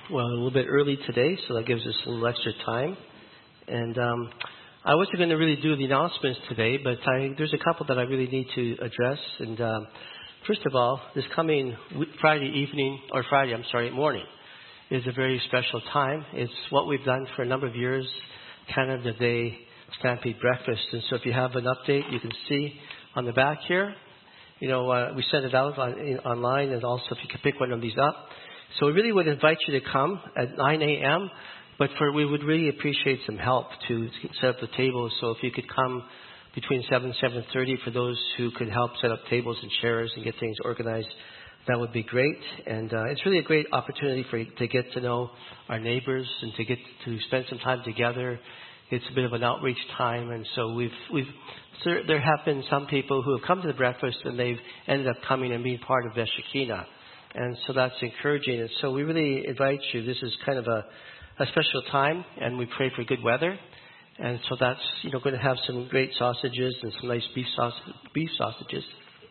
Well, a little bit early today, so that gives us a little extra time. And I wasn't going to really do the announcements today, but there's a couple that I really need to address. And first of all, this coming Friday morning is a very special time. It's what we've done for a number of years, Canada Day Stampede Breakfast. And so if you have an update, you can see on the back here. You know, we sent it out online, and also if you can pick one of these up. So we really would invite you to come at 9 a.m., but we would really appreciate some help to set up the tables. So if you could come between 7 and 7:30 for those who could help set up tables and chairs and get things organized, that would be great. And it's really a great opportunity to get to know our neighbors and to get to spend some time together. It's a bit of an outreach time, and so there have been some people who have come to the breakfast and they've ended up coming and being part of Shekinah. And so that's encouraging. And so we really invite you. This is kind of a special time, and we pray for good weather. And so that's, going to have some great sausages and some nice beef sausages.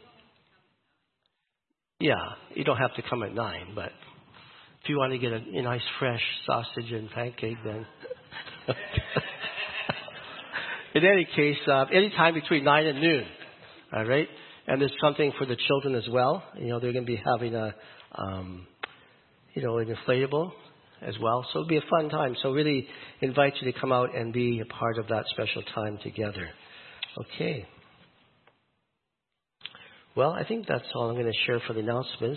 Yeah, you don't have to come at 9, but if you want to get a nice fresh sausage and pancake, then. In any case, any time between 9 and noon. All right? And there's something for the children as well. They're going to be having an inflatable as well. So it'll be a fun time. So really invite you to come out and be a part of that special time together. Okay. Well, I think that's all I'm going to share for the announcements.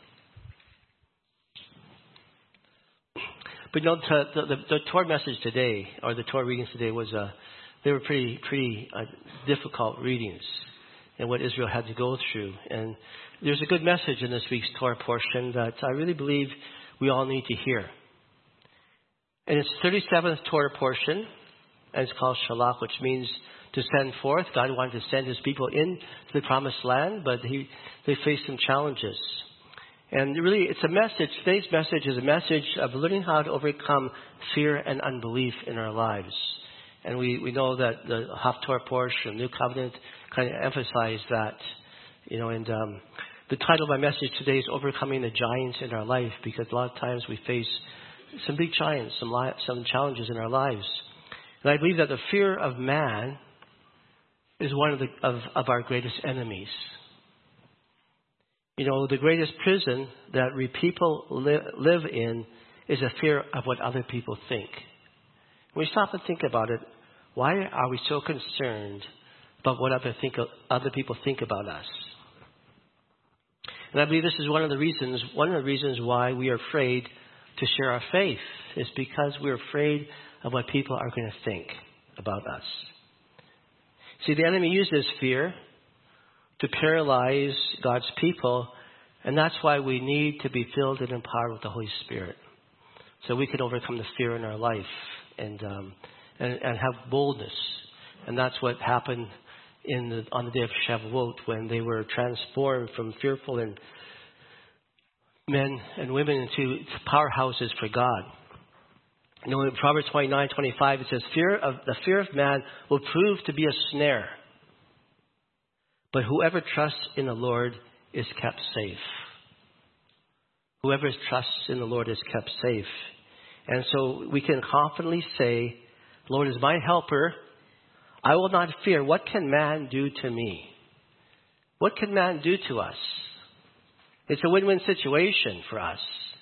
But the Torah message today, or the Torah readings today, they were pretty difficult readings, and what Israel had to go through. And there's a good message in this week's Torah portion that I really believe we all need to hear. And it's the 37th Torah portion, and it's called Shalach, which means to send forth. God wanted to send His people into the promised land, but they faced some challenges. And really, it's a message. Today's message is a message of learning how to overcome fear and unbelief in our lives. And we know that the Haftorah portion, New Covenant, kind of emphasize that, and the title of my message today is Overcoming the Giants in Our Life, because a lot of times we face some big giants, some challenges in our lives. And I believe that the fear of man is one of our greatest enemies. The greatest prison that people live in is a fear of what other people think. When we stop and think about it, why are we so concerned about what other people think about us? And I believe this is one of the reasons why we are afraid to share our faith, is because we're afraid of what people are going to think about us. See, the enemy uses fear to paralyze God's people, and that's why we need to be filled and empowered with the Holy Spirit, so we can overcome the fear in our life and have boldness. And that's what happened on the day of Shavuot, when they were transformed from fearful and men and women into powerhouses for God. In Proverbs 29:25, it says, "The fear of man will prove to be a snare, but whoever trusts in the Lord is kept safe." Whoever trusts in the Lord is kept safe. And so we can confidently say, "Lord is my helper. I will not fear. What can man do to me?" What can man do to us? It's a win-win situation for us,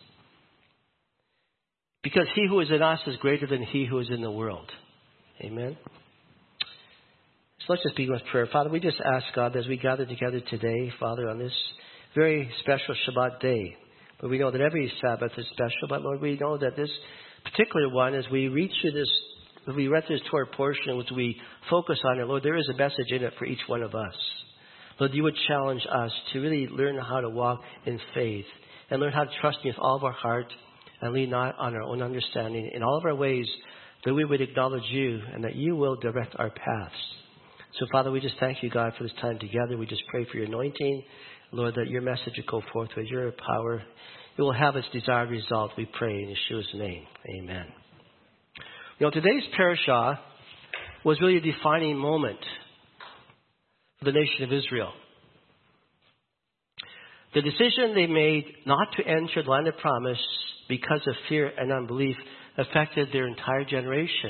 because He who is in us is greater than he who is in the world. Amen. So let's just begin with prayer. Father, we just ask, God, as we gather together today, Father, on this very special Shabbat day, but we know that every Sabbath is special, but Lord, we know that this particular one, as we read this Torah portion, which we focus on it, Lord, there is a message in it for each one of us. Lord, you would challenge us to really learn how to walk in faith and learn how to trust you with all of our heart and lean not on our own understanding. In all of our ways, that we would acknowledge you and that you will direct our paths. So, Father, we just thank you, God, for this time together. We just pray for your anointing, Lord, that your message would go forth with your power. It will have its desired result, we pray in Yeshua's name. Amen. Today's parashah was really a defining moment for the nation of Israel. The decision they made not to enter the land of promise because of fear and unbelief, affected their entire generation.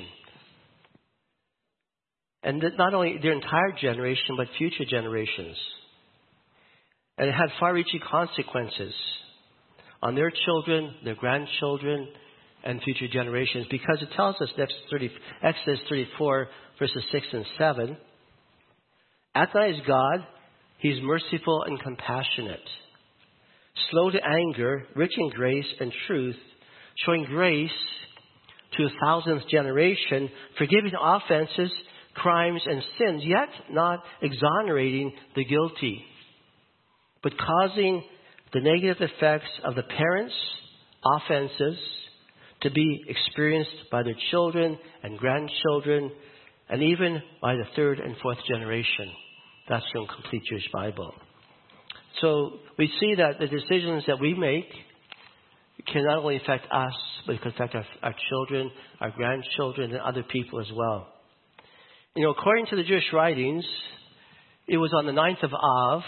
And not only their entire generation, but future generations. And it had far-reaching consequences on their children, their grandchildren, and future generations. Because it tells us in Exodus 34, verses 6 and 7, Adonai is God. He's merciful and compassionate, slow to anger, rich in grace and truth, showing grace to a thousandth generation, forgiving offenses, crimes, and sins, yet not exonerating the guilty, but causing the negative effects of the parents' offenses to be experienced by their children and grandchildren, and even by the third and fourth generation. That's from Complete Jewish Bible. So we see that the decisions that we make can not only affect us, but it can affect our children, our grandchildren, and other people as well. You know, according to the Jewish writings, it was on the 9th of Av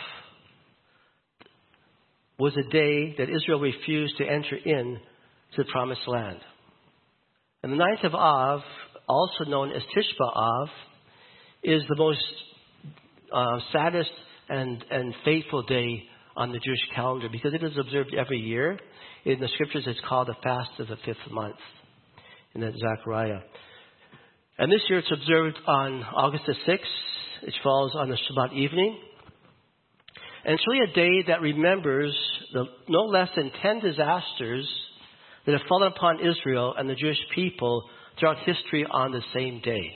was a day that Israel refused to enter in to the Promised Land. And the 9th of Av, also known as Tisha B'Av, is the most saddest and fateful day on the Jewish calendar because it is observed every year. In the scriptures, it's called the fast of the 5th month in the Zechariah. And this year it's observed on August the 6th. It falls on the Shabbat evening. And it's really a day that remembers no less than 10 disasters that have fallen upon Israel and the Jewish people throughout history on the same day.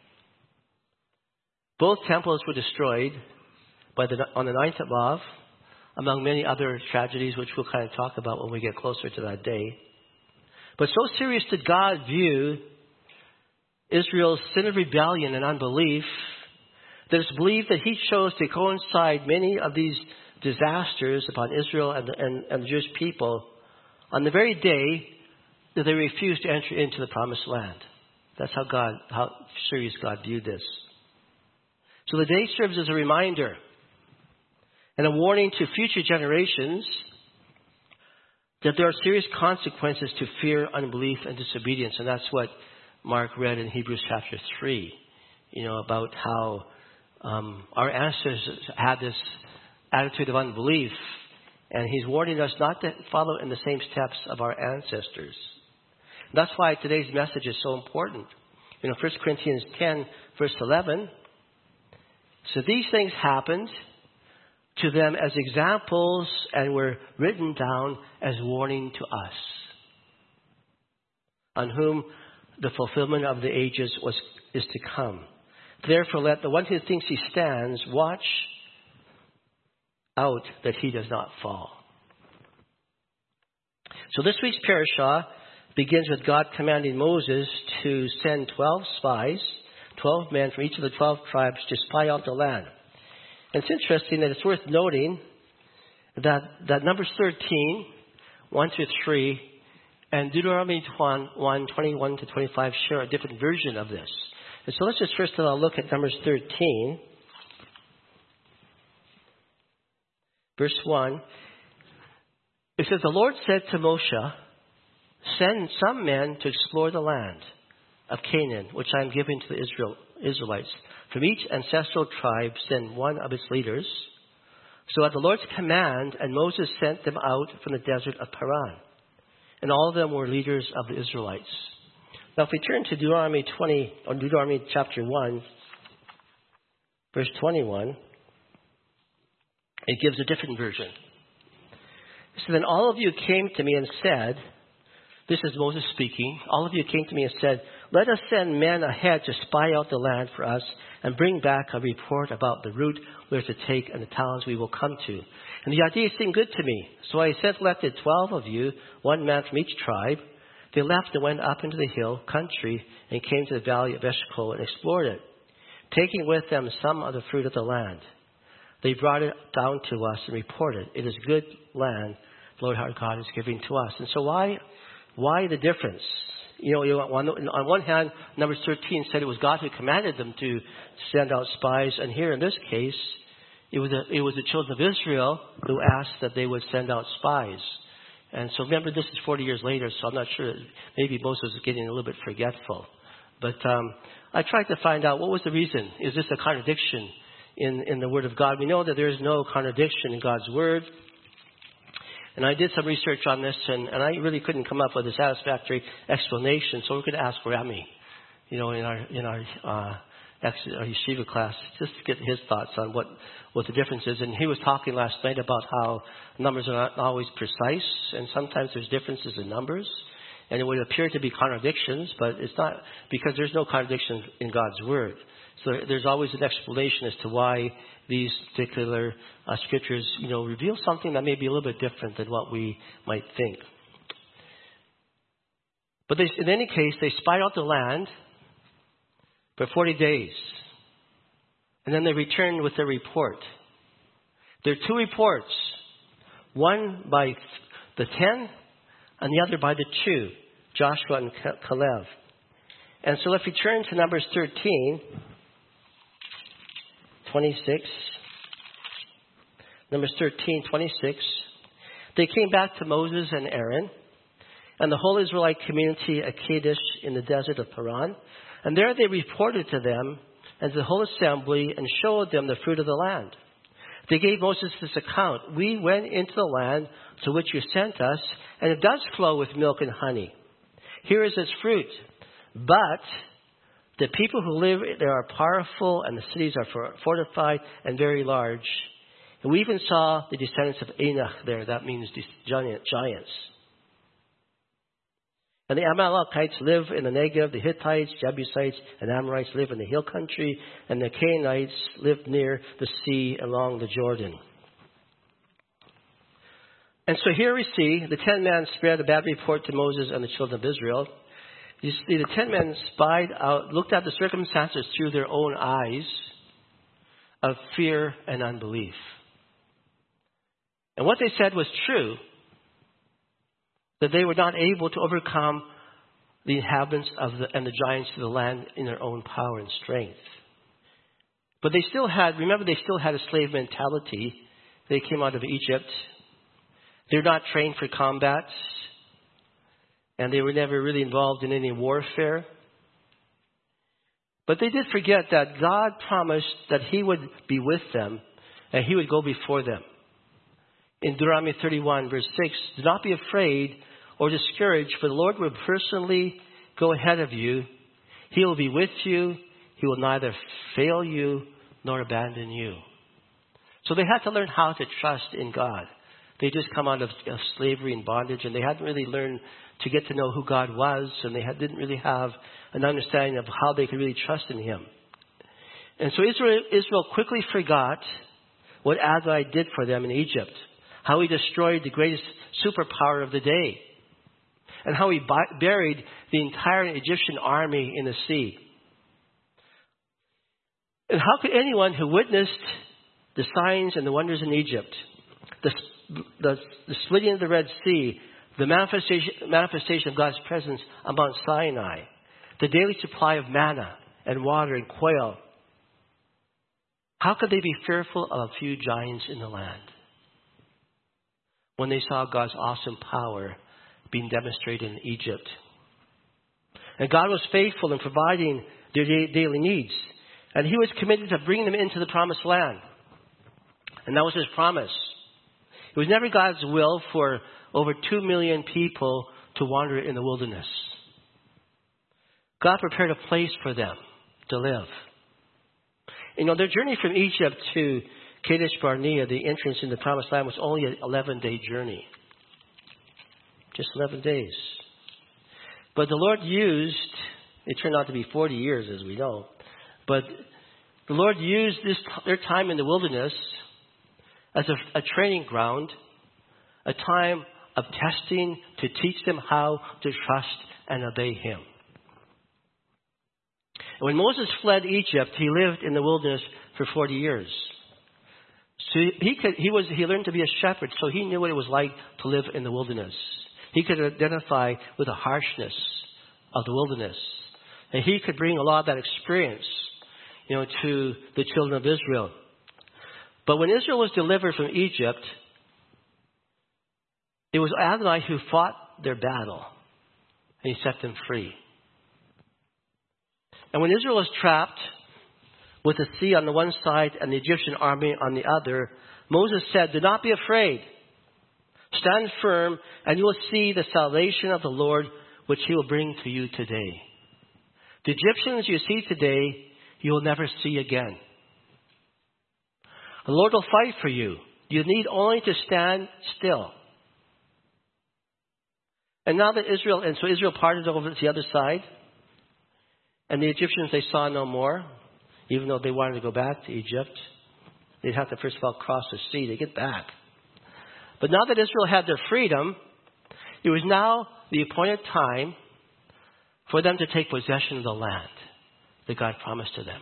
Both temples were destroyed on the 9th of Av, among many other tragedies which we'll kind of talk about when we get closer to that day. But so serious did God view Israel's sin of rebellion and unbelief that it's believed that he chose to coincide many of these disasters upon Israel and the Jewish people on the very day that they refused to enter into the Promised Land. That's how serious God viewed this. So the day serves as a reminder and a warning to future generations that there are serious consequences to fear, unbelief, and disobedience. And that's what Mark read in Hebrews chapter 3, about how our ancestors had this attitude of unbelief. And he's warning us not to follow in the same steps of our ancestors. That's why today's message is so important. 1 Corinthians 10, verse 11. So these things happened to them as examples and were written down as warning to us, on whom the fulfillment of the ages is to come. Therefore, let the one who thinks he stands watch out that he does not fall. So this week's parashah begins with God commanding Moses to send 12 spies, 12 men from each of the 12 tribes to spy out the land. And it's interesting that it's worth noting that Numbers 13, 1 through 3, and Deuteronomy 1, 21 to 25 share a different version of this. And so let's just first of all look at Numbers 13, verse 1. It says, the Lord said to Moshe, send some men to explore the land of Canaan, which I am giving to the Israelites. From each ancestral tribe, send one of its leaders. So at the Lord's command, and Moses sent them out from the desert of Paran. And all of them were leaders of the Israelites. Now, if we turn to Deuteronomy chapter 1, verse 21, it gives a different version. So then all of you came to me and said, this is Moses speaking, all of you came to me and said, let us send men ahead to spy out the land for us and bring back a report about the route we're to take and the towns we will come to. And the idea seemed good to me. So I selected 12 of you, one man from each tribe. They left and went up into the hill country and came to the valley of Eshcol and explored it, taking with them some of the fruit of the land. They brought it down to us and reported, it is good land the Lord our God is giving to us. And so why the difference? On one hand, Numbers 13 said it was God who commanded them to send out spies. And here in this case, it was the children of Israel who asked that they would send out spies. And so remember, this is 40 years later, so I'm not sure. Maybe Moses was getting a little bit forgetful. But I tried to find out what was the reason. Is this a contradiction in the Word of God? We know that there is no contradiction in God's Word. And I did some research on this, and I really couldn't come up with a satisfactory explanation. So we're going to ask Rami, in our yeshiva class, just to get his thoughts on what the difference is. And he was talking last night about how numbers are not always precise, and sometimes there's differences in numbers. And it would appear to be contradictions, but it's not, because there's no contradiction in God's Word. So there's always an explanation as to why these particular scriptures, reveal something that may be a little bit different than what we might think. But in any case, they spied out the land for 40 days. And then they returned with their report. There are two reports. One by the 10 and the other by the 2, Joshua and Caleb. And so if we turn to Numbers 13, 26. Numbers 13, 26. They came back to Moses and Aaron and the whole Israelite community at Kadesh in the desert of Paran. And there they reported to them and to the whole assembly and showed them the fruit of the land. They gave Moses this account. We went into the land to which you sent us, and it does flow with milk and honey. Here is its fruit. But the people who live there are powerful, and the cities are fortified and very large. And we even saw the descendants of Anak there. That means giants. And the Amalekites live in the Negev, the Hittites, Jebusites, and Amorites live in the hill country, and the Canaanites live near the sea along the Jordan. And so here we see the 10 men spread a bad report to Moses and the children of Israel. You see, the 10 men spied out, looked at the circumstances through their own eyes of fear and unbelief. And what they said was true, that they were not able to overcome the inhabitants and the giants of the land in their own power and strength. But they still had a slave mentality. They came out of Egypt. They're not trained for combat. And they were never really involved in any warfare. But they did forget that God promised that He would be with them and He would go before them. In Deuteronomy 31, verse 6, do not be afraid or discouraged, for the Lord will personally go ahead of you. He will be with you. He will neither fail you nor abandon you. So they had to learn how to trust in God. They just come out of slavery and bondage, and they hadn't really learned to get to know who God was, and they didn't really have an understanding of how they could really trust in Him. And so Israel quickly forgot what Adonai did for them in Egypt, how He destroyed the greatest superpower of the day, and how He buried the entire Egyptian army in the sea. And how could anyone who witnessed the signs and the wonders in Egypt, the splitting of the Red Sea, the manifestation of God's presence on Mount Sinai, the daily supply of manna and water and quail, how could they be fearful of a few giants in the land when they saw God's awesome power being demonstrated in Egypt? And God was faithful in providing their daily needs. And He was committed to bringing them into the promised land. And that was His promise. It was never God's will for over 2 million people to wander in the wilderness. God prepared a place for them to live. Their journey from Egypt to Kadesh Barnea, the entrance in the promised land, was only an 11-day journey. Just 11 days. But the Lord used, it turned out to be 40 years as we know, but the Lord used their time in the wilderness as a training ground, a time of testing to teach them how to trust and obey Him. And when Moses fled Egypt, he lived in the wilderness for 40 years. So he learned to be a shepherd, so he knew what it was like to live in the wilderness. He could identify with the harshness of the wilderness. And he could bring a lot of that experience, to the children of Israel. But when Israel was delivered from Egypt, It was Adonai who fought their battle, and he set them free. And when Israel was trapped with the sea on the one side and the Egyptian army on the other, Moses said, "Do not be afraid. Stand firm, and you will see the salvation of the Lord, which he will bring to you today. The Egyptians you see today, you will never see again. The Lord will fight for you. You need only to stand still." And now that Israel parted over to the other side, and the Egyptians they saw no more, even though they wanted to go back to Egypt. They'd have to first of all cross the sea to get back. But now that Israel had their freedom, it was now the appointed time for them to take possession of the land that God promised to them.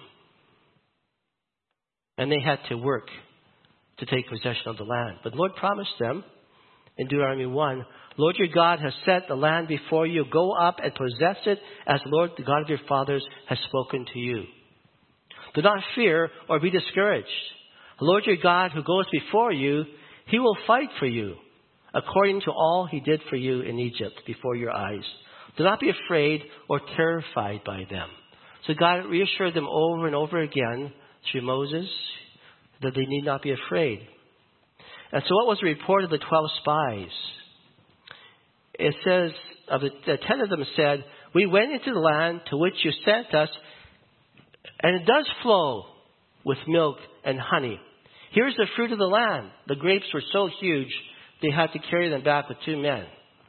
And they had to work to take possession of the land. But the Lord promised them in Deuteronomy 1, "Lord your God has set the land before you. Go up and possess it as the Lord, the God of your fathers, has spoken to you. Do not fear or be discouraged. The Lord your God who goes before you, he will fight for you, according to all he did for you in Egypt before your eyes. Do not be afraid or terrified by them." So God reassured them over and over again through Moses that they need not be afraid. And so what was the report of the 12 spies? It says, of the 10 of them said, "We went into the land to which you sent us, and it does flow with milk and honey. Here's the fruit of the land." The grapes were so huge, they had to carry them back with 2 men.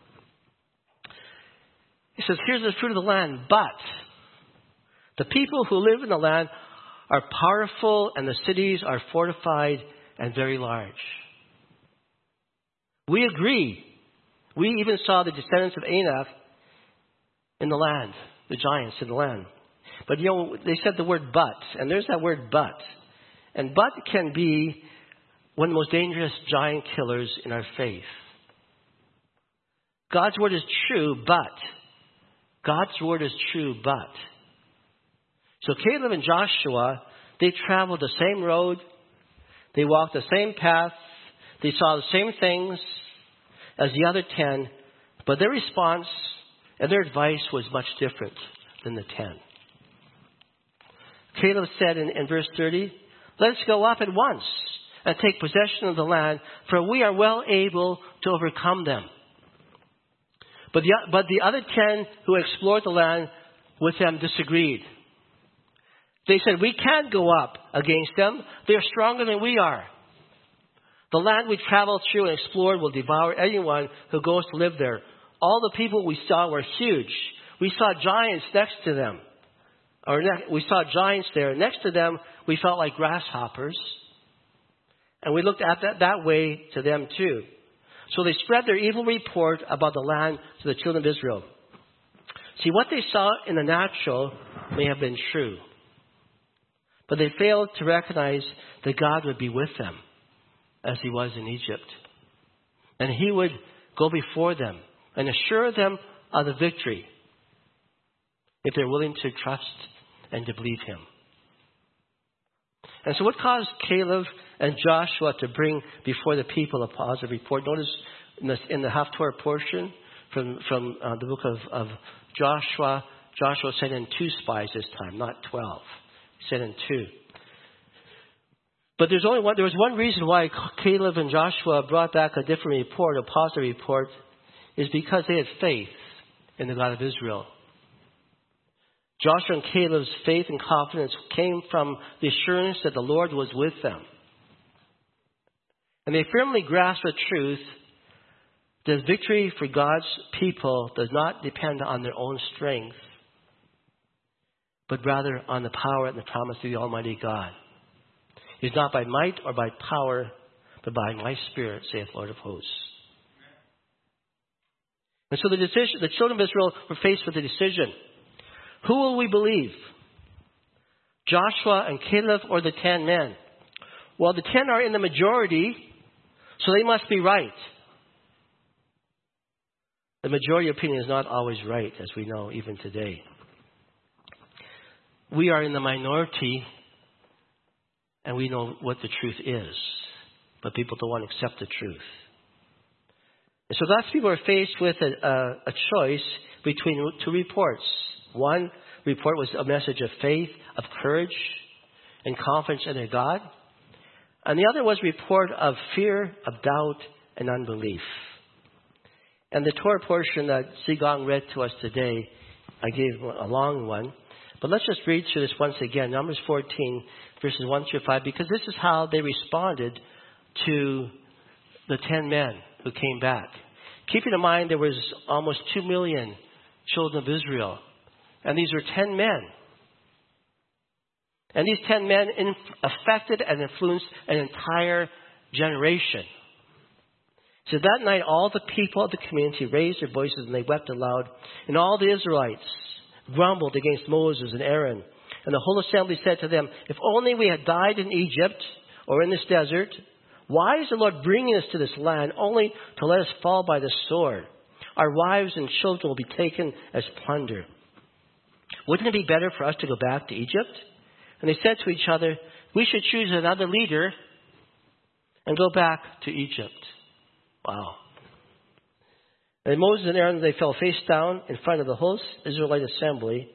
It says, "Here's the fruit of the land, but the people who live in the land are powerful, and the cities are fortified and very large." We agree. We even saw the descendants of Anak in the land, the giants in the land. But they said the word "but," and there's that word "but." And "but" can be one of the most dangerous giant killers in our faith. God's word is true, but. God's word is true, but. So Caleb and Joshua, they traveled the same road. They walked the same path. They saw the same things as the other 10. But their response and their advice was much different than the 10. Caleb said in verse 30, "Let's go up at once and take possession of the land, for we are well able to overcome them." But the other 10 who explored the land with them disagreed. They said, "We can't go up against them. They're stronger than we are. The land we traveled through and explored will devour anyone who goes to live there. All the people we saw were huge. We saw giants next to them. We saw giants there. Next to them, we felt like grasshoppers. And we looked at that way to them too." So they spread their evil report about the land to the children of Israel. See, what they saw in the natural may have been true. But they failed to recognize that God would be with them as he was in Egypt. And he would go before them and assure them of the victory if they're willing to trust and to believe him. And so what caused Caleb and Joshua to bring before the people a positive report? Notice in the Haftorah portion from the book of Joshua, Joshua sent in 2 spies this time, not 12. He sent in 2. But there was one reason why Caleb and Joshua brought back a different report, a positive report, is because they had faith in the God of Israel. Joshua and Caleb's faith and confidence came from the assurance that the Lord was with them. And they firmly grasped the truth that victory for God's people does not depend on their own strength, but rather on the power and the promise of the Almighty God. It is not by might or by power, but by my Spirit, saith the Lord of hosts. And so the children of Israel were faced with a decision. Who will we believe? Joshua and Caleb or the 10 men? Well, the 10 are in the majority, so they must be right. The majority opinion is not always right, as we know even today. We are in the minority, and we know what the truth is, but people don't want to accept the truth. And so God's people are faced with a choice between two reports. One report was a message of faith, of courage, and confidence in their God. And the other was a report of fear, of doubt, and unbelief. And the Torah portion that Sigong read to us today, I gave a long one. But let's just read through this once again. Numbers 14, verses 1 through 5, because this is how they responded to the 10 men who came back. Keeping in mind there was almost 2 million children of Israel. And these were 10 men. And these 10 men affected and influenced an entire generation. So that night, all the people of the community raised their voices and they wept aloud. And all the Israelites grumbled against Moses and Aaron. And the whole assembly said to them, if only we had died in Egypt or in this desert. Why is the Lord bringing us to this land only to let us fall by the sword? Our wives and children will be taken as plunder. Wouldn't it be better for us to go back to Egypt? And they said to each other, we should choose another leader and go back to Egypt. Wow. And Moses and Aaron, they fell face down in front of the whole Israelite assembly.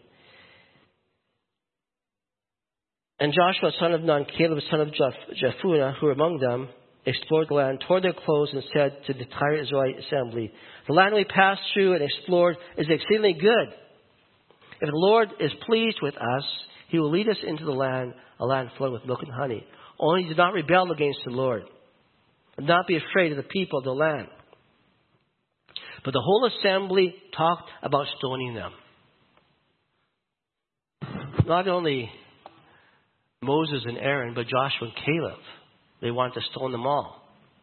And Joshua, son of Nun, Caleb, son of Jephunneh, who were among them, explored the land, tore their clothes, and said to the entire Israelite assembly, the land we passed through and explored is exceedingly good. If the Lord is pleased with us, He will lead us into the land, a land flowing with milk and honey. Only do not rebel against the Lord. And not be afraid of the people of the land. But the whole assembly talked about stoning them. Not only Moses and Aaron, but Joshua and Caleb. They wanted to stone them all.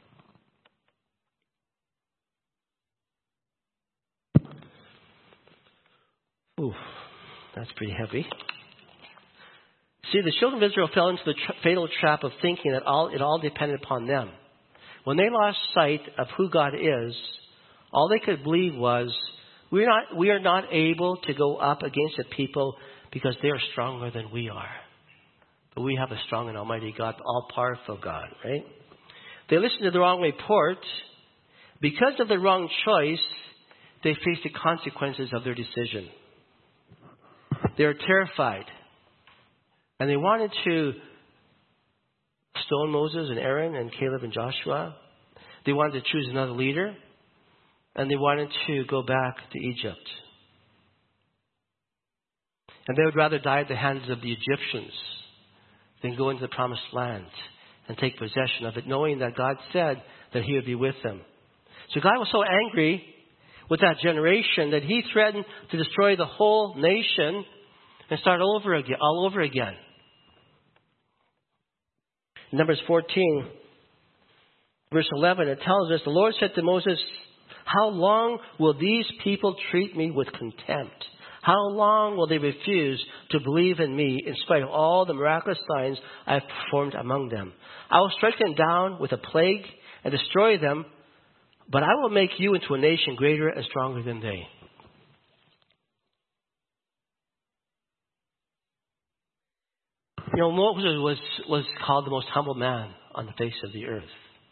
Ooh, that's pretty heavy. See, the children of Israel fell into the fatal trap of thinking that it all depended upon them. When they lost sight of who God is, all they could believe was, we are not able to go up against the people because they are stronger than we are. But we have a strong and almighty God, all-powerful God, right? They listened to the wrong report. Because of the wrong choice, they faced the consequences of their decision. They were terrified. And they wanted to stone Moses and Aaron and Caleb and Joshua. They wanted to choose another leader. And they wanted to go back to Egypt. And they would rather die at the hands of the Egyptians than go into the promised land and take possession of it, knowing that God said that He would be with them. So God was so angry with that generation that He threatened to destroy the whole nation and start all over again. In Numbers 14, verse 11, it tells us, the Lord said to Moses, how long will these people treat me with contempt? How long will they refuse to believe in me in spite of all the miraculous signs I have performed among them? I will strike them down with a plague and destroy them, but I will make you into a nation greater and stronger than they. You know, Moses was called the most humble man on the face of the earth.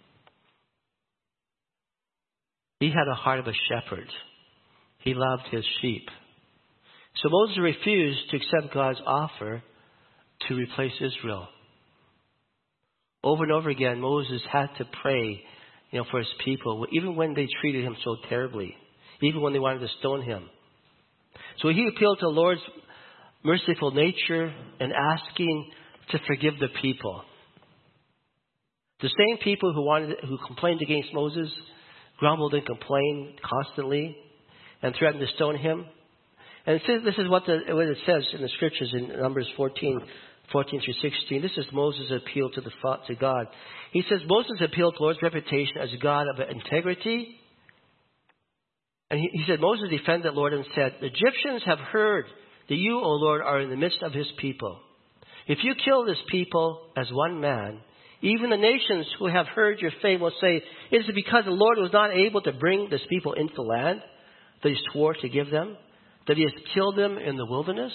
He had a heart of a shepherd. He loved his sheep. So Moses refused to accept God's offer to replace Israel. Over and over again, Moses had to pray, for his people, even when they treated him so terribly, even when they wanted to stone him. So he appealed to the Lord's merciful nature and asking to forgive the people. The same people who complained against Moses grumbled and complained constantly and threatened to stone him. And this is what it says in the scriptures in Numbers 14 through 16. This is Moses' appeal to God. He says, Moses appealed to the Lord's reputation as a God of integrity. And he said, Moses defended the Lord and said, the Egyptians have heard that you, O Lord, are in the midst of his people. If you kill this people as one man, even the nations who have heard your fame will say, it is because the Lord was not able to bring this people into the land that he swore to give them, that he has killed them in the wilderness.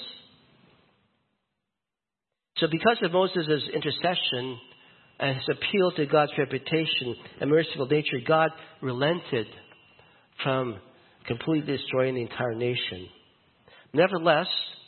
So because of Moses' intercession and his appeal to God's reputation and merciful nature, God relented from completely destroying the entire nation. Nevertheless,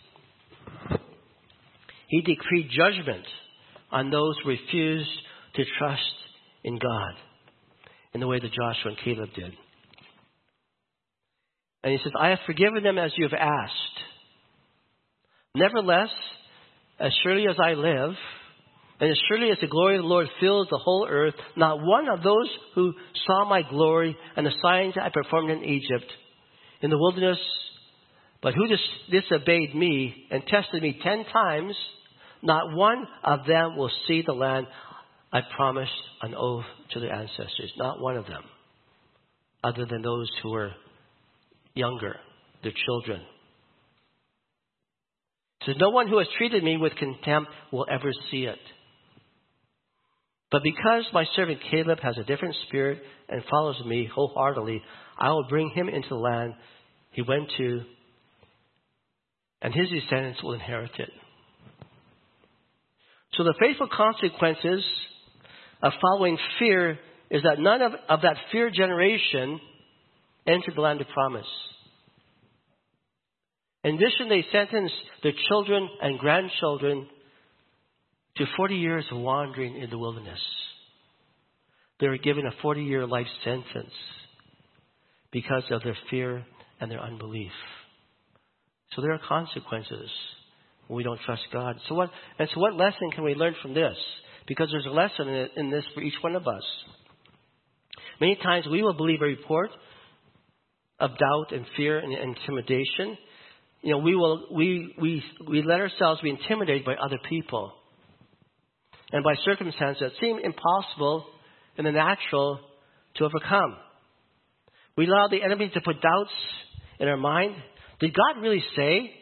he decreed judgment on those who refused to trust in God in the way that Joshua and Caleb did. And he says, I have forgiven them as you have asked. Nevertheless, as surely as I live, and as surely as the glory of the Lord fills the whole earth, not one of those who saw my glory and the signs I performed in Egypt, in the wilderness, but who disobeyed me and tested me 10 times, not one of them will see the land I promised on oath to their ancestors. Not one of them, other than those who were younger, their children. So no one who has treated me with contempt will ever see it. But because my servant Caleb has a different spirit and follows me wholeheartedly, I will bring him into the land he went to, and his descendants will inherit it. So the faithful consequences of following fear is that none of that fear generation entered the land of promise. In addition, they sentenced their children and grandchildren to 40 years of wandering in the wilderness. They were given a 40-year life sentence because of their fear and their unbelief. So there are consequences when we don't trust God. So what lesson can we learn from this? Because there's a lesson in this for each one of us. Many times we will believe a report of doubt and fear and intimidation. You know, we let ourselves be intimidated by other people and by circumstances that seem impossible in the natural to overcome. We allow the enemy to put doubts in our mind. Did God really say?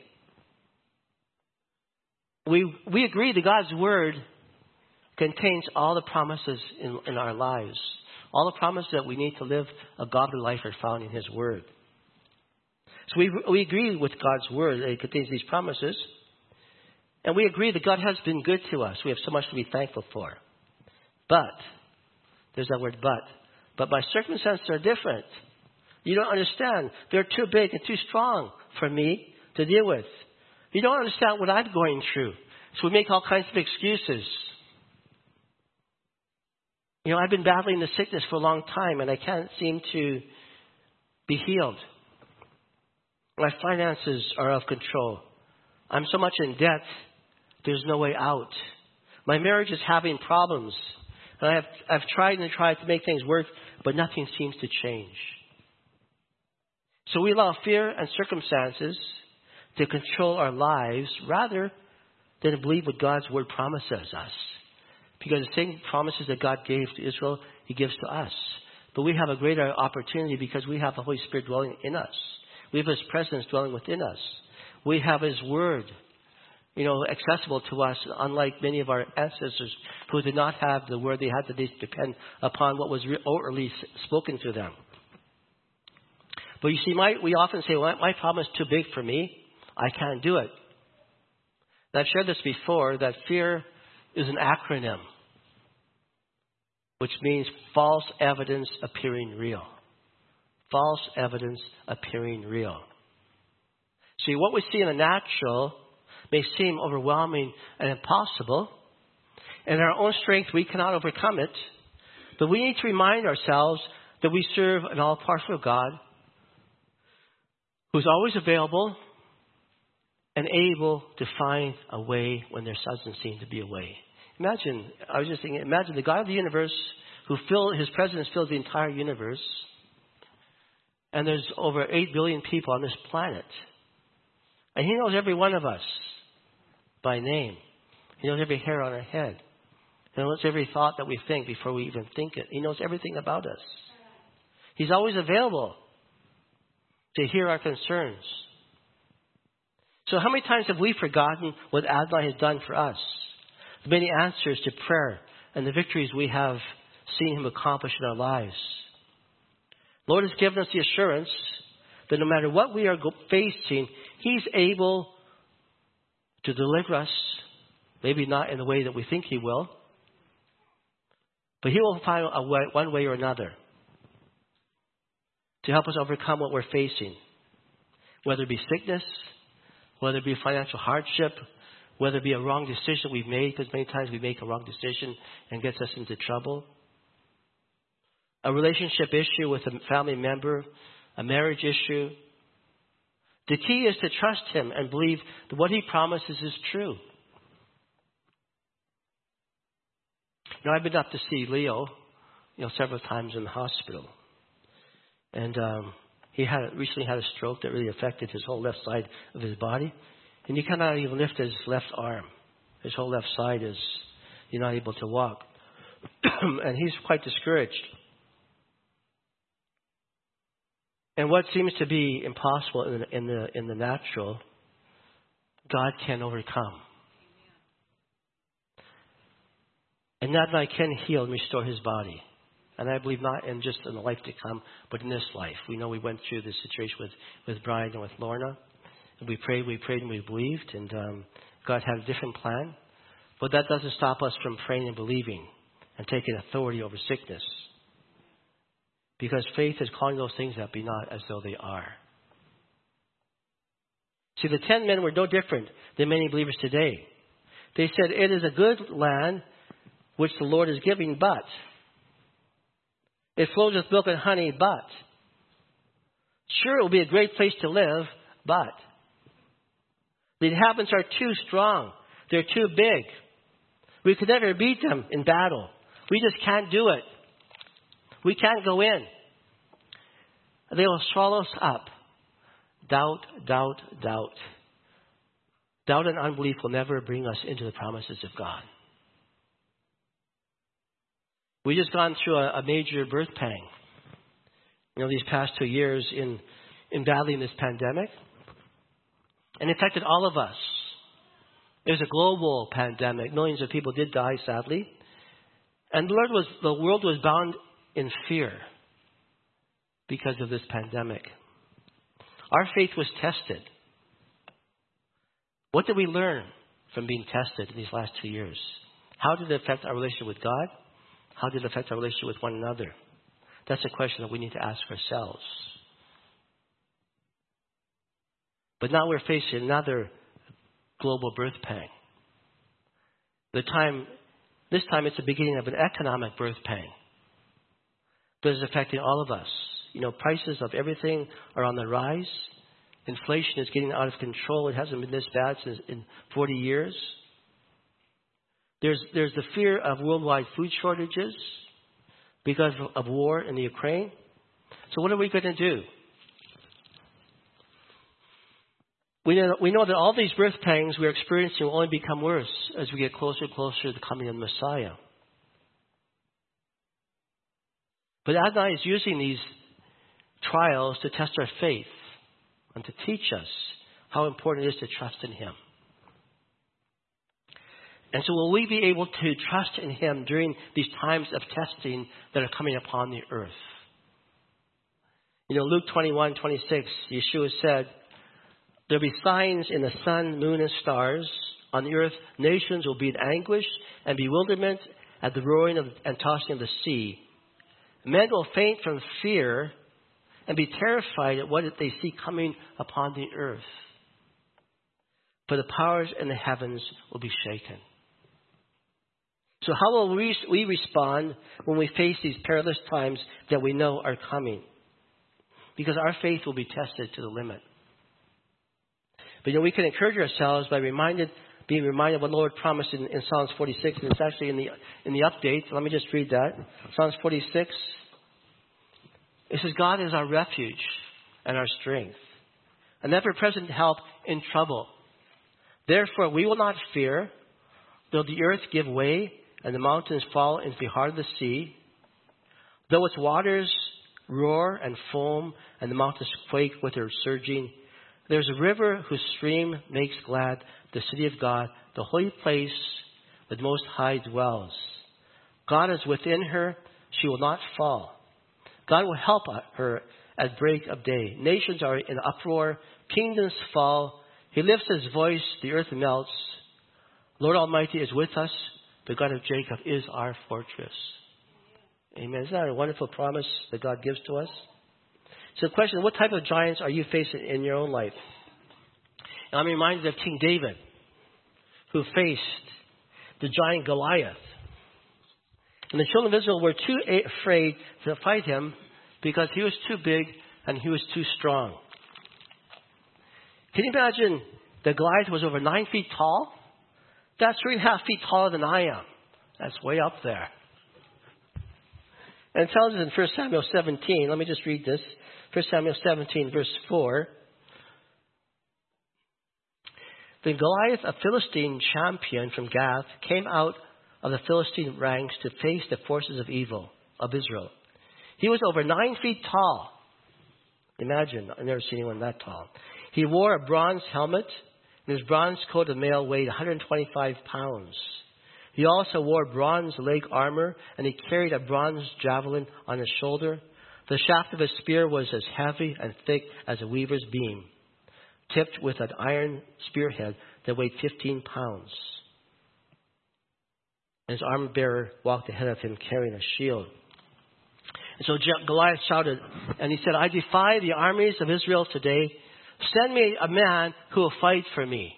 We agree that God's word contains all the promises in our lives. All the promises that we need to live a godly life are found in his word. So we agree with God's word that it contains these promises. And we agree that God has been good to us. We have so much to be thankful for. But, there's that word but my circumstances are different. You don't understand. They're too big and too strong for me to deal with. You don't understand what I'm going through. So we make all kinds of excuses. You know, I've been battling the sickness for a long time and I can't seem to be healed. My finances are out of control. I'm so much in debt, there's no way out. My marriage is having problems. And I've tried and tried to make things work, but nothing seems to change. So we allow fear and circumstances to control our lives rather than to believe what God's word promises us. Because the same promises that God gave to Israel, he gives to us. But we have a greater opportunity because we have the Holy Spirit dwelling in us. We have his presence dwelling within us. We have his word, accessible to us, unlike many of our ancestors who did not have the word. They had to depend upon what was orally spoken to them. But you see, we often say, well, my problem is too big for me. I can't do it. And I've shared this before, that fear is an acronym, which means false evidence appearing real. False evidence appearing real. See, what we see in the natural may seem overwhelming and impossible. In our own strength, we cannot overcome it. But we need to remind ourselves that we serve an all-powerful God who's always available and able to find a way when there doesn't seem to be a way. Imagine the God of the universe his presence fills the entire universe. And there's over 8 billion people on this planet. And he knows every one of us by name. He knows every hair on our head. He knows every thought that we think before we even think it. He knows everything about us. He's always available to hear our concerns. So how many times have we forgotten what Adonai has done for us? The many answers to prayer and the victories we have seen him accomplish in our lives. The Lord has given us the assurance that no matter what we are facing, he's able to deliver us, maybe not in the way that we think he will, but he will find a way, one way or another to help us overcome what we're facing, whether it be sickness, whether it be financial hardship, whether it be a wrong decision we've made, because many times we make a wrong decision and gets us into trouble, a relationship issue with a family member, a marriage issue. The key is to trust Him and believe that what He promises is true. I've been up to see Leo, several times in the hospital. And he recently had a stroke that really affected his whole left side of his body. And he cannot even lift his left arm. His whole left side is, you're not able to walk. And he's quite discouraged. And what seems to be impossible in the natural, God can overcome. And that night can heal and restore his body. And I believe not in just in the life to come, but in this life. We know we went through this situation with Brian and with Lorna. And we prayed and we believed. And God had a different plan. But that doesn't stop us from praying and believing and taking authority over sickness. Because faith is calling those things that be not as though they are. See, the 10 men were no different than many believers today. They said, it is a good land which the Lord is giving, but it flows with milk and honey, but sure, it will be a great place to live, but the inhabitants are too strong. They're too big. We could never beat them in battle. We just can't do it. We can't go in. They will swallow us up. Doubt, doubt, doubt. Doubt and unbelief will never bring us into the promises of God. We just gone through a major birth pang. These past 2 years in battling this pandemic. And it affected all of us. It was a global pandemic. Millions of people did die, sadly. And the world was bound in fear because of this pandemic. Our faith was tested. What did we learn from being tested in these last 2 years? How did it affect our relationship with God? How did it affect our relationship with one another? That's a question that we need to ask ourselves. But now we're facing another global birth pang. This time it's the beginning of an economic birth pang that is affecting all of us. Prices of everything are on the rise. Inflation is getting out of control. It hasn't been this bad since in 40 years. There's the fear of worldwide food shortages because of war in the Ukraine. So what are we going to do? We know that all these birth pangs we're experiencing will only become worse as we get closer and closer to the coming of the Messiah. But Adonai is using these trials to test our faith and to teach us how important it is to trust in Him. And so will we be able to trust in Him during these times of testing that are coming upon the earth? Luke 21:26, Yeshua said, there'll be signs in the sun, moon, and stars. On the earth, nations will be in anguish and bewilderment at the roaring and tossing of the sea. Men will faint from fear and be terrified at what they see coming upon the earth. For the powers in the heavens will be shaken. So how will we respond when we face these perilous times that we know are coming? Because our faith will be tested to the limit. But we can encourage ourselves by being reminded of what the Lord promised in Psalms 46, and it's actually in the update. Let me just read that. Psalms 46. It says, God is our refuge and our strength, an ever-present help in trouble. Therefore we will not fear, though the earth give way and the mountains fall into the heart of the sea, though its waters roar and foam and the mountains quake with their surging. There's a river whose stream makes glad the city of God, the holy place where the Most High dwells. God is within her, she will not fall. God will help her at break of day. Nations are in uproar, kingdoms fall. He lifts his voice, the earth melts. Lord Almighty is with us. The God of Jacob is our fortress. Amen. Isn't that a wonderful promise that God gives to us? So the question is, what type of giants are you facing in your own life? And I'm reminded of King David, who faced the giant Goliath. And the children of Israel were too afraid to fight him because he was too big and he was too strong. Can you imagine the Goliath was over 9 feet tall? That's 3.5 feet taller than I am. That's way up there. And it tells us in 1 Samuel 17, let me just read this. 1 Samuel 17, verse 4. Then Goliath, a Philistine champion from Gath, came out of the Philistine ranks to face the forces of evil of Israel. He was over 9 feet tall. Imagine, I've never seen anyone that tall. He wore a bronze helmet, and his bronze coat of mail weighed 125 pounds. He also wore bronze leg armor, and he carried a bronze javelin on his shoulder. The shaft of his spear was as heavy and thick as a weaver's beam, tipped with an iron spearhead that weighed 15 pounds. And his armor bearer walked ahead of him carrying a shield. And so Goliath shouted, and he said, I defy the armies of Israel today. Send me a man who will fight for me.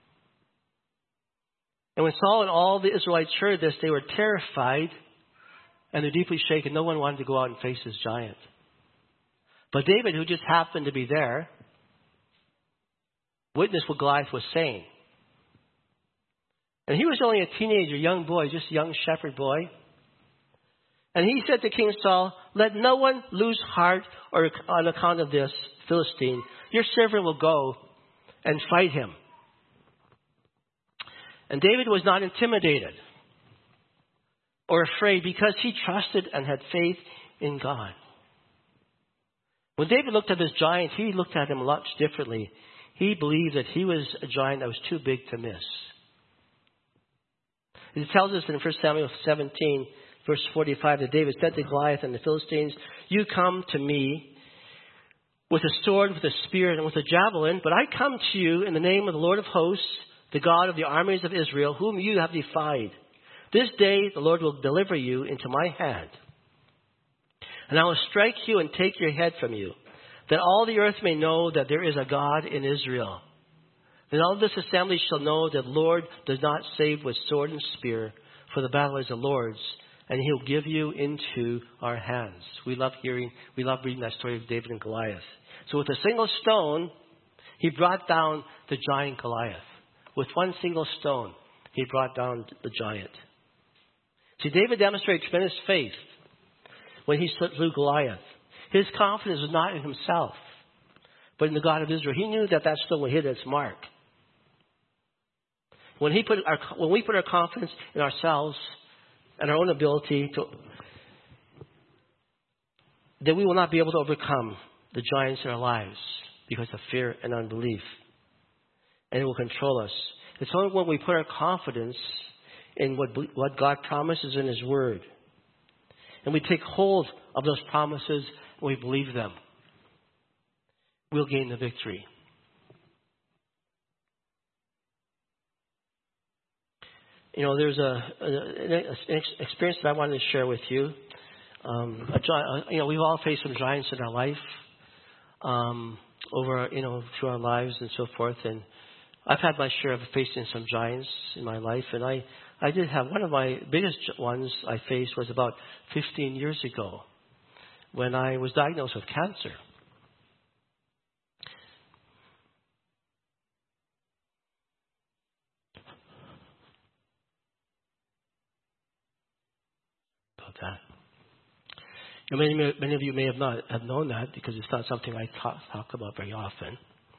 And when Saul and all the Israelites heard this, they were terrified and they're deeply shaken. No one wanted to go out and face this giant. But David, who just happened to be there, witnessed what Goliath was saying. And he was only a teenager, young boy, just a young shepherd boy. And he said to King Saul, let no one lose heart or on account of this Philistine. Your servant will go and fight him. And David was not intimidated or afraid because he trusted and had faith in God. When David looked at this giant, he looked at him much differently. He believed that he was a giant that was too big to miss. It tells us in 1 Samuel 17, verse 45, that David said to Goliath and the Philistines, you come to me with a sword, with a spear, and with a javelin, but I come to you in the name of the Lord of hosts, the God of the armies of Israel, whom you have defied. This day the Lord will deliver you into my hand. And I will strike you and take your head from you, that all the earth may know that there is a God in Israel. Then all this assembly shall know that the Lord does not save with sword and spear, for the battle is the Lord's, and he'll give you into our hands. We love reading that story of David and Goliath. So with a single stone, he brought down the giant Goliath. With one single stone, he brought down the giant. See, David demonstrated tremendous faith when he slew Goliath. His confidence was not in himself, but in the God of Israel. He knew that stone would hit its mark. When we put our confidence in ourselves and our own ability then we will not be able to overcome the giants in our lives because of fear and unbelief. And it will control us. It's only when we put our confidence in what God promises in His Word, and we take hold of those promises and we believe them, we'll gain the victory. You know, there's an experience that I wanted to share with you. We've all faced some giants in our life, through our lives and so forth. And I've had my share of facing some giants in my life. And I did have one of my biggest ones I faced was about 15 years ago when I was diagnosed with cancer. That. And many of you may have known that because it's not something I talk about very often.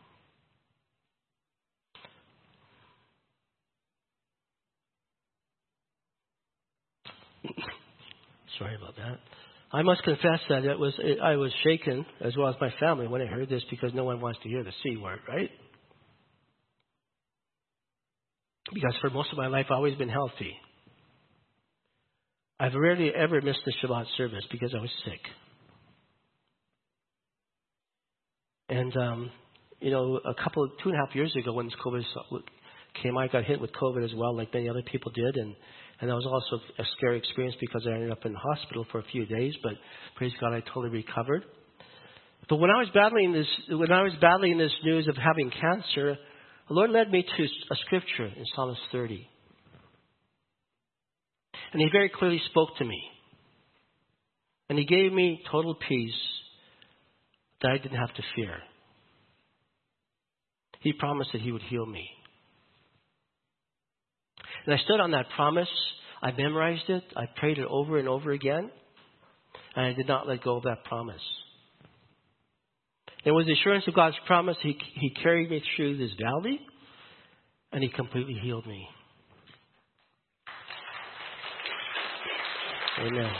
Sorry about that. I must confess that I was shaken, as well as my family, when I heard this, because no one wants to hear the C word, right? Because for most of my life, I've always been healthy. I've rarely ever missed the Shabbat service because I was sick. And, 2.5 years ago when COVID came, I got hit with COVID as well, like many other people did. And that was also a scary experience because I ended up in the hospital for a few days. But praise God, I totally recovered. But when I was battling this news of having cancer, the Lord led me to a scripture in Psalms 30. And He very clearly spoke to me. And He gave me total peace that I didn't have to fear. He promised that He would heal me. And I stood on that promise. I memorized it. I prayed it over and over again. And I did not let go of that promise. And with the assurance of God's promise, He carried me through this valley. And He completely healed me. Amen.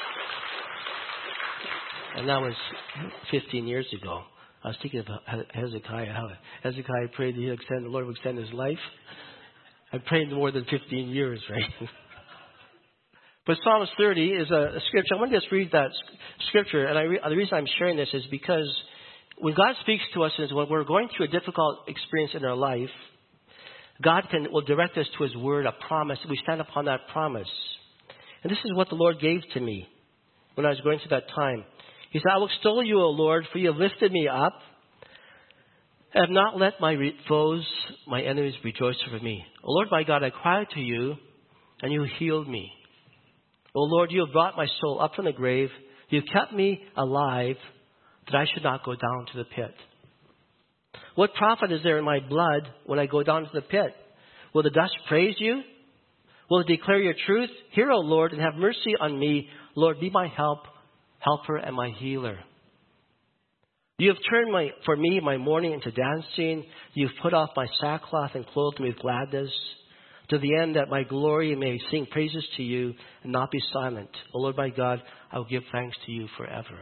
And that was 15 years ago. I was thinking about Hezekiah. How Hezekiah prayed that the Lord would extend his life. I prayed more than 15 years, right? But Psalms 30 is a scripture. I want to just read that scripture. And the reason I'm sharing this is because when God speaks to us is when we're going through a difficult experience in our life, God will direct us to His word, a promise. We stand upon that promise. And this is what the Lord gave to me when I was going through that time. He said, I will extol you, O Lord, for you have lifted me up and have not let my foes, my enemies, rejoice over me. O Lord, my God, I cried to you, and you healed me. O Lord, you have brought my soul up from the grave. You have kept me alive, that I should not go down to the pit. What profit is there in my blood when I go down to the pit? Will the dust praise you? Will it declare your truth? Hear, O Lord, and have mercy on me. Lord, be my helper and my healer. You have turned for me my mourning into dancing. You have put off my sackcloth and clothed me with gladness, to the end that my glory may sing praises to you and not be silent. O Lord my God, I will give thanks to you forever.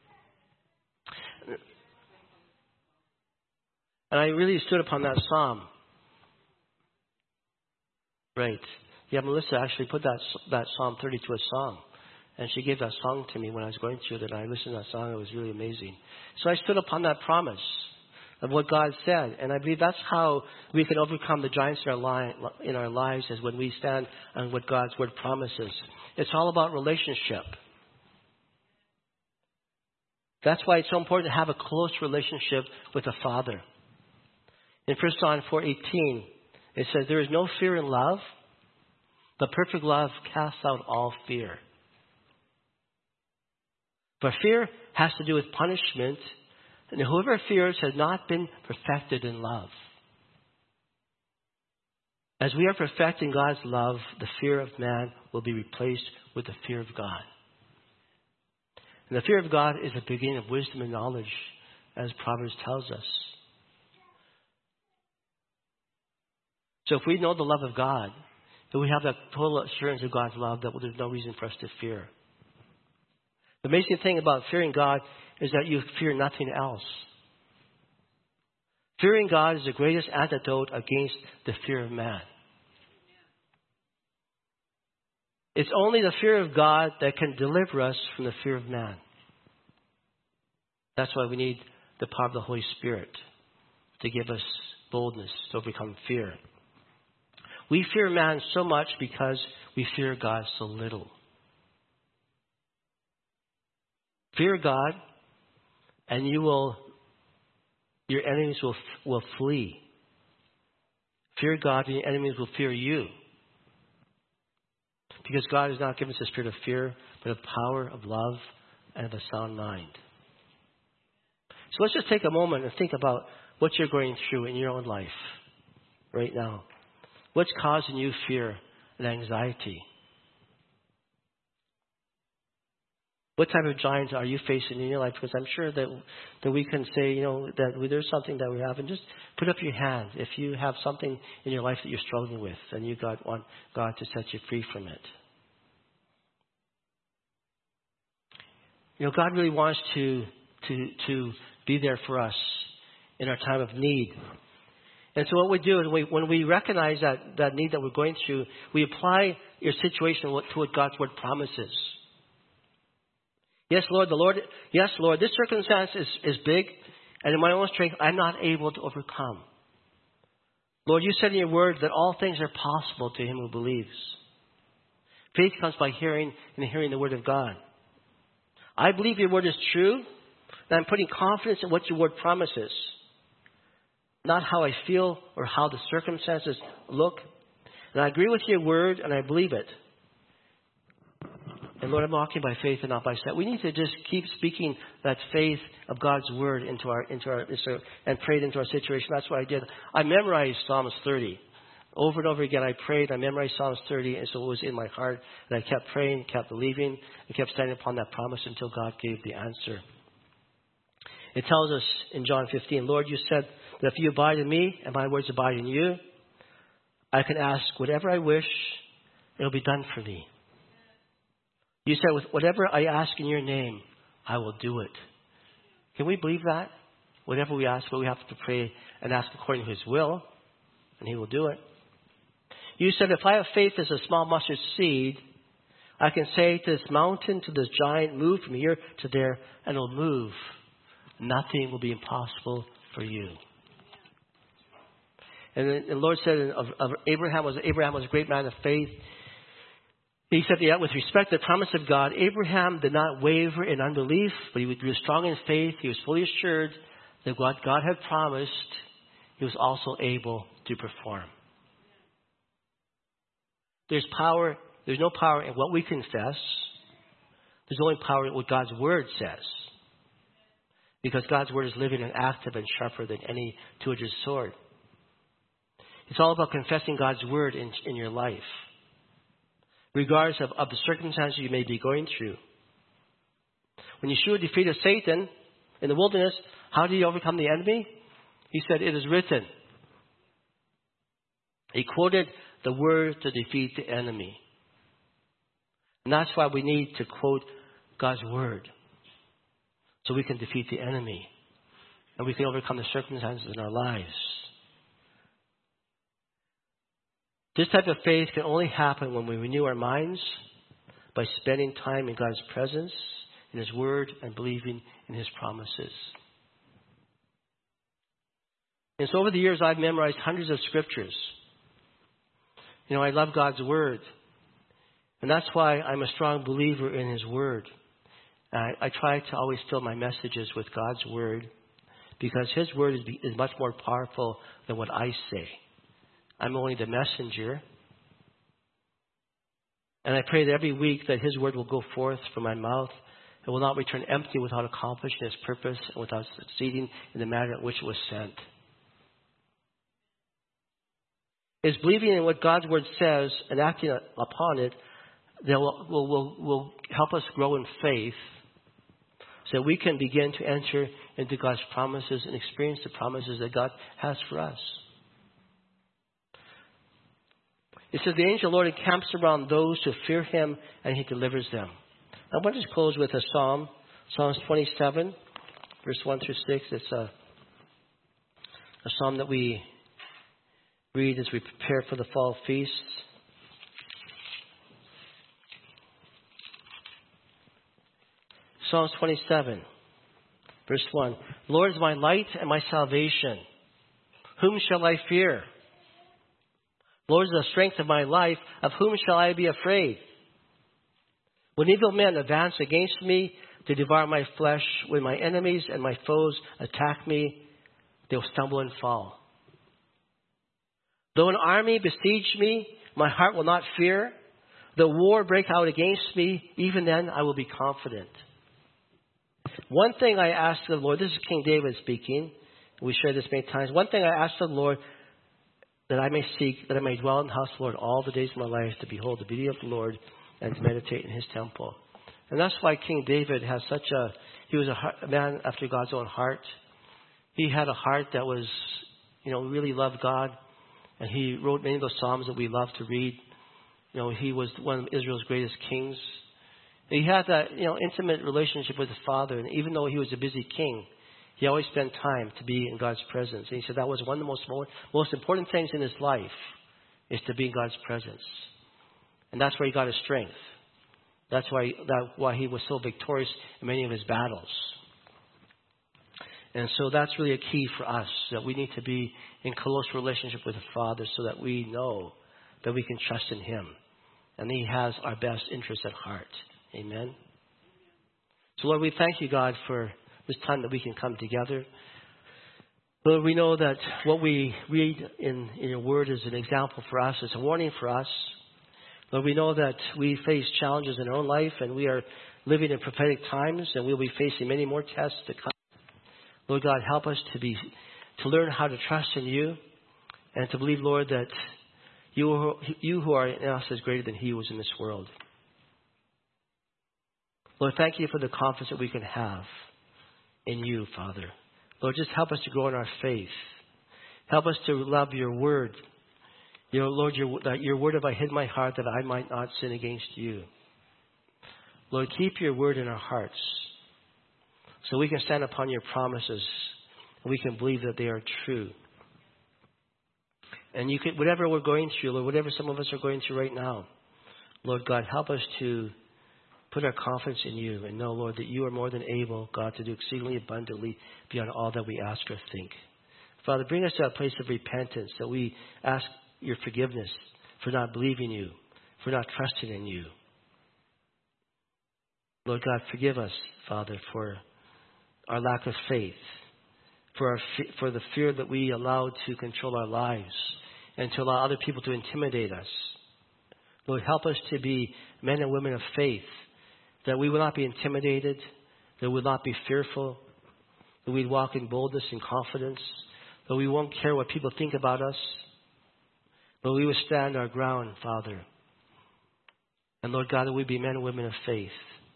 And I really stood upon that psalm. Right. Yeah, Melissa actually put that Psalm 30 to a song. And she gave that song to me when I was going through it. And I listened to that song. It was really amazing. So I stood upon that promise of what God said. And I believe that's how we can overcome the giants in our lives, is when we stand on what God's word promises. It's all about relationship. That's why it's so important to have a close relationship with the Father. In 1 John 4:18, it says, there is no fear in love, but perfect love casts out all fear. But fear has to do with punishment, and whoever fears has not been perfected in love. As we are perfecting God's love, the fear of man will be replaced with the fear of God. And the fear of God is the beginning of wisdom and knowledge, as Proverbs tells us. So if we know the love of God, then we have that total assurance of God's love that there's no reason for us to fear. The amazing thing about fearing God is that you fear nothing else. Fearing God is the greatest antidote against the fear of man. It's only the fear of God that can deliver us from the fear of man. That's why we need the power of the Holy Spirit to give us boldness to overcome fear. We fear man so much because we fear God so little. Fear God, and your enemies will flee. Fear God, and your enemies will fear you. Because God has not given us a spirit of fear, but of power, of love, and of a sound mind. So let's just take a moment and think about what you're going through in your own life right now. What's causing you fear and anxiety? What type of giants are you facing in your life? Because I'm sure that we can say, that there's something that we have. And just put up your hand if you have something in your life that you're struggling with and you want God to set you free from it. God really wants to be there for us in our time of need. And so what we do is when we recognize that need that we're going through, we apply your situation to what God's word promises. Yes, Lord, this circumstance is big, and in my own strength, I'm not able to overcome. Lord, you said in your word that all things are possible to him who believes. Faith comes by hearing, and hearing the word of God. I believe your word is true. And I'm putting confidence in what your word promises. Not how I feel or how the circumstances look. And I agree with your word and I believe it. And Lord, I'm walking by faith and not by sight. We need to just keep speaking that faith of God's word into our and pray it into our situation. That's what I did. I memorized Psalms 30. Over and over again, I prayed. I memorized Psalms 30, and so it was in my heart. And I kept praying, kept believing, and kept standing upon that promise until God gave the answer. It tells us in John 15, Lord, you said that if you abide in me and my words abide in you, I can ask whatever I wish, it'll be done for me. You said, with whatever I ask in your name, I will do it. Can we believe that? Whatever we ask, but we have to pray and ask according to his will, and he will do it. You said, if I have faith as a small mustard seed, I can say to this mountain, to this giant, move from here to there, and it'll move. Nothing will be impossible for you. And the Lord said of Abraham was a great man of faith. He said, yeah, with respect to the promise of God, Abraham did not waver in unbelief, but he was strong in faith. He was fully assured that what God had promised, he was also able to perform. There's no power in what we confess. There's only power in what God's word says. Because God's word is living and active and sharper than any two-edged sword. It's all about confessing God's word in your life. Regardless of the circumstances you may be going through. When Yeshua defeated Satan in the wilderness, how did he overcome the enemy? He said, it is written. He quoted the word to defeat the enemy. And that's why we need to quote God's word. So we can defeat the enemy. And we can overcome the circumstances in our lives. This type of faith can only happen when we renew our minds by spending time in God's presence, in his word, and believing in his promises. And so over the years, I've memorized hundreds of scriptures. You know, I love God's word. And that's why I'm a strong believer in his word. I try to always fill my messages with God's word because his word is much more powerful than what I say. I'm only the messenger. And I pray that every week that his word will go forth from my mouth and will not return empty without accomplishing its purpose and without succeeding in the manner in which it was sent. It's believing in what God's word says and acting upon it that will help us grow in faith so we can begin to enter into God's promises and experience the promises that God has for us. It says, the angel of the Lord encamps around those who fear him and he delivers them. I want to just close with a psalm. Psalms 27, verse 1 through 6. It's a psalm that we read as we prepare for the fall feasts. Psalms 27, verse 1. The Lord is my light and my salvation. Whom shall I fear? The Lord is the strength of my life. Of whom shall I be afraid? When evil men advance against me to devour my flesh, when my enemies and my foes attack me, they will stumble and fall. Though an army besiege me, my heart will not fear. Though war break out against me, even then I will be confident. One thing I ask the Lord, this is King David speaking, we shared this many times. One thing I ask the Lord that I may seek, that I may dwell in the house of the Lord all the days of my life, to behold the beauty of the Lord and to meditate in his temple. And that's why King David has he was a man after God's own heart. He had a heart that was, really loved God. And he wrote many of those Psalms that we love to read. He was one of Israel's greatest kings. He had that, intimate relationship with the Father. And even though he was a busy king, he always spent time to be in God's presence. And he said that was one of the most important things in his life, is to be in God's presence. And that's where he got his strength. That's why he was so victorious in many of his battles. And so that's really a key for us, that we need to be in close relationship with the Father so that we know that we can trust in him. And he has our best interests at heart. Amen. So Lord, we thank you, God, for this time that we can come together. Lord, we know that what we read in your word is an example for us. It's a warning for us. Lord, we know that we face challenges in our own life, and we are living in prophetic times, and we'll be facing many more tests to come. Lord God, help us to learn how to trust in you and to believe, Lord, that you who are in us is greater than he who is in this world. Lord, thank you for the confidence that we can have in you, Father. Lord, just help us to grow in our faith. Help us to love your word. Lord, your word have I hid in my heart that I might not sin against you. Lord, keep your word in our hearts so we can stand upon your promises and we can believe that they are true. And you can, whatever we're going through, Lord, whatever some of us are going through right now, Lord God, help us to put our confidence in you and know, Lord, that you are more than able, God, to do exceedingly abundantly beyond all that we ask or think. Father, bring us to a place of repentance that we ask your forgiveness for not believing you, for not trusting in you. Lord God, forgive us, Father, for our lack of faith, for the fear that we allow to control our lives and to allow other people to intimidate us. Lord, help us to be men and women of faith, that we will not be intimidated, that we will not be fearful, that we walk in boldness and confidence, that we won't care what people think about us, but we will stand our ground, Father. And Lord God, that we be men and women of faith.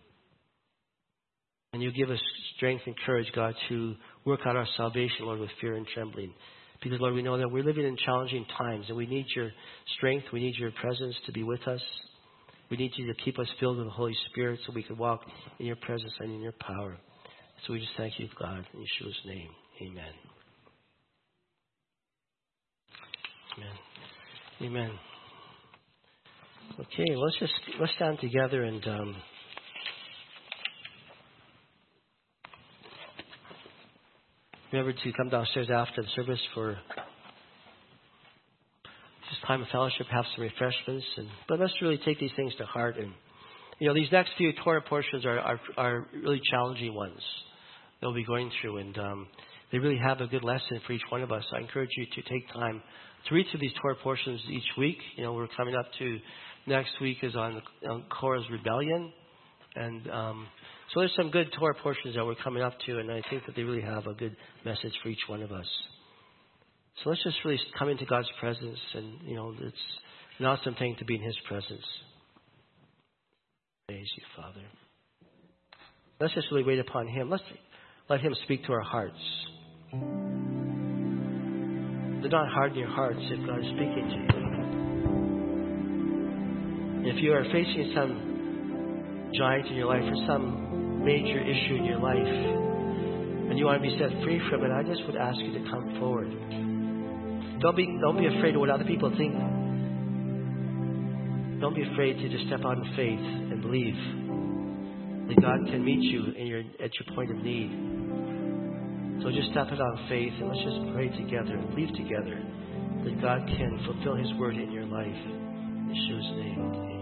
And you give us strength and courage, God, to work out our salvation, Lord, with fear and trembling. Because, Lord, we know that we're living in challenging times and we need your strength. We need your presence to be with us. We need you to keep us filled with the Holy Spirit so we can walk in your presence and in your power. So we just thank you, God, in Yeshua's name. Amen. Amen. Amen. Okay, let's stand together and remember to come downstairs after the service for this time of fellowship, have some refreshments, but let's really take these things to heart. And these next few Torah portions are really challenging ones that we'll be going through, and they really have a good lesson for each one of us. I encourage you to take time to read through these Torah portions each week. We're coming up to next week is on Korah's rebellion, and so there's some good Torah portions that we're coming up to, and I think that they really have a good message for each one of us. So let's just really come into God's presence, and it's an awesome thing to be in his presence. Praise you, Father. Let's just really wait upon him. Let's let him speak to our hearts. Do not harden your hearts if God is speaking to you. If you are facing some giant in your life or some major issue in your life and you want to be set free from it, I just would ask you to come forward. Don't be afraid of what other people think. Don't be afraid to just step out in faith and believe that God can meet you at your point of need. So just step it out in faith and let's just pray together and believe together that God can fulfill his word in your life. In Yeshua's name.